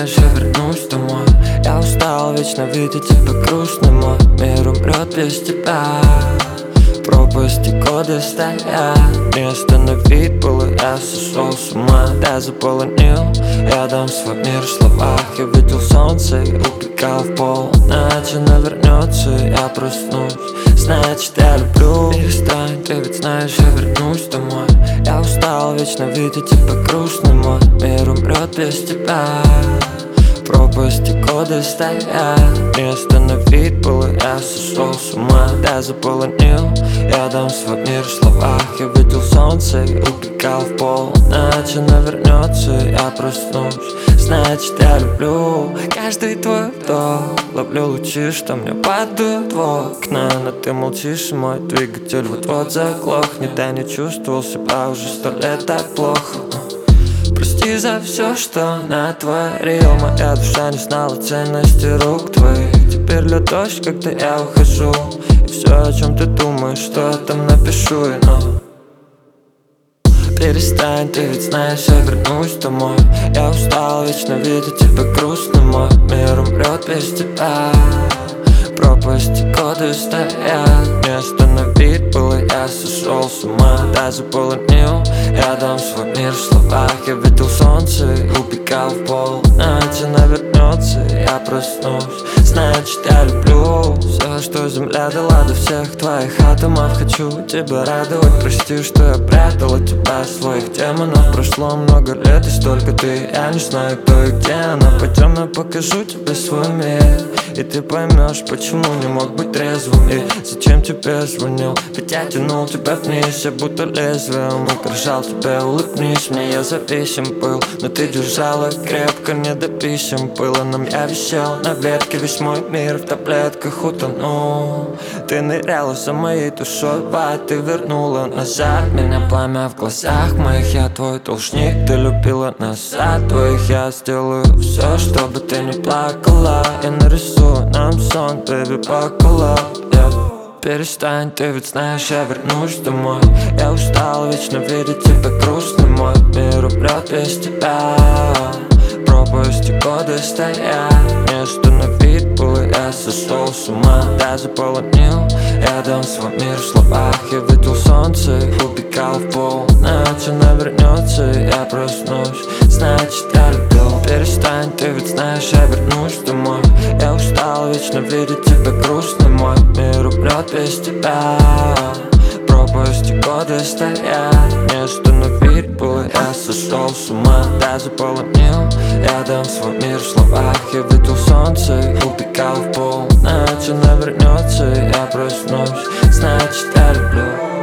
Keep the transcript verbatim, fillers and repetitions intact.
знаешь, я вернусь домой. Я устал вечно видеть тебя грустным, мой мир умрет без тебя. Пропасти годы стоят, место на вид было, я сошел с ума. Я заполонил, я дам свой мир в словах. Я видел солнце и убегал в полночь. Она вернется, я проснусь, значит я люблю. Перестань, ты ведь знаешь, я вернусь домой. Я устал вечно видеть тебя грустным, мой мир умрет без тебя. Пропасти годы стоят, место на вид было, я сошел с ума. Я заполонил, я дам свой мир в словах. Я видел солнце и убегал в полночь. Она вернется, я проснусь, значит я люблю. Каждый твой вдох, ловлю лучи, что мне падают в окна. Но ты молчишь, и мой двигатель вот-вот заглохнет. Я не чувствовал себя уже сто лет так плохо. Прости за все, что натворил. Моя душа не знала ценности рук твоих. Теперь льет дождь, когда я ухожу, и все, о чем ты думаешь, что я там напишу, и но перестань, ты ведь знаешь, я вернусь домой. Я устал вечно видеть тебя грустным, мой мир умрет без тебя. Пропасти годы стоят, место на вид было, я сошел с ума. Я заполонил, я дам свой мир в словах. Я видел солнце и убегал в полночь. Она вернется, я проснусь, значит я люблю. Все, что земля дала до всех твоих атомов. Хочу тебя радовать, прости, что я прятал от тебя своих демонов. Прошло много лет и столько ты, я не знаю, кто и где она. Пойдем, я покажу тебе свой мир, и ты поймешь, почему не мог быть трезвым. И зачем тебе звонил, ведь я тянул тебя вниз, я будто лезвием угрожал тебе. Улыбнись мне, я зависим был, но ты держала крепко, не до писем было нам. Я висел на ветке, весь мой мир в таблетках утонул. Ты ныряла за моей душой, ба, ты вернула назад меня. Пламя в глазах моих, я твой должник. Ты любила назад твоих, я сделаю все, чтобы ты не плакала. Я нарисую нам сон, baby, бакала, yeah. Перестань, ты ведь знаешь, я вернусь домой. Я устал вечно видеть тебя грустным, мой мир умрет без тебя. Пропасти годы стоят, место на вид было, я сошел с ума. Я заполонил, я дам свой мир в словах. Я видел солнце и убегал в полночь. Она вернется, я проснусь, значит я люблю. Перестань, ты ведь знаешь, я вернусь домой. Я устал вечно видеть тебя грустным, мой мир умрет без тебя. Пропасти годы стоят, место на вид было, я сошел с ума. Я заполонил, я дам свой мир в словах. Я видел солнце и убегал в полночь. Она вернется, я проснусь, значит я люблю.